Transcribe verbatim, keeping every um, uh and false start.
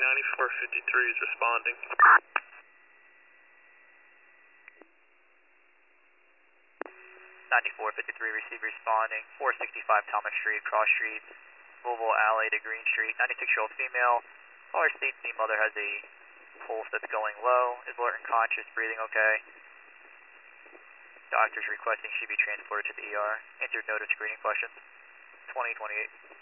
ninety-four fifty-three is responding. ninety-four fifty-three, receive responding. four sixty-five Thomas Street, cross street, Louisville Alley to Green Street. ninety-six-year-old female. Caller states the mother has a pulse that's going low. Is alert and conscious, breathing okay. Doctor's requesting she be transported to the E R. Answered no to screening questions. twenty twenty-eight.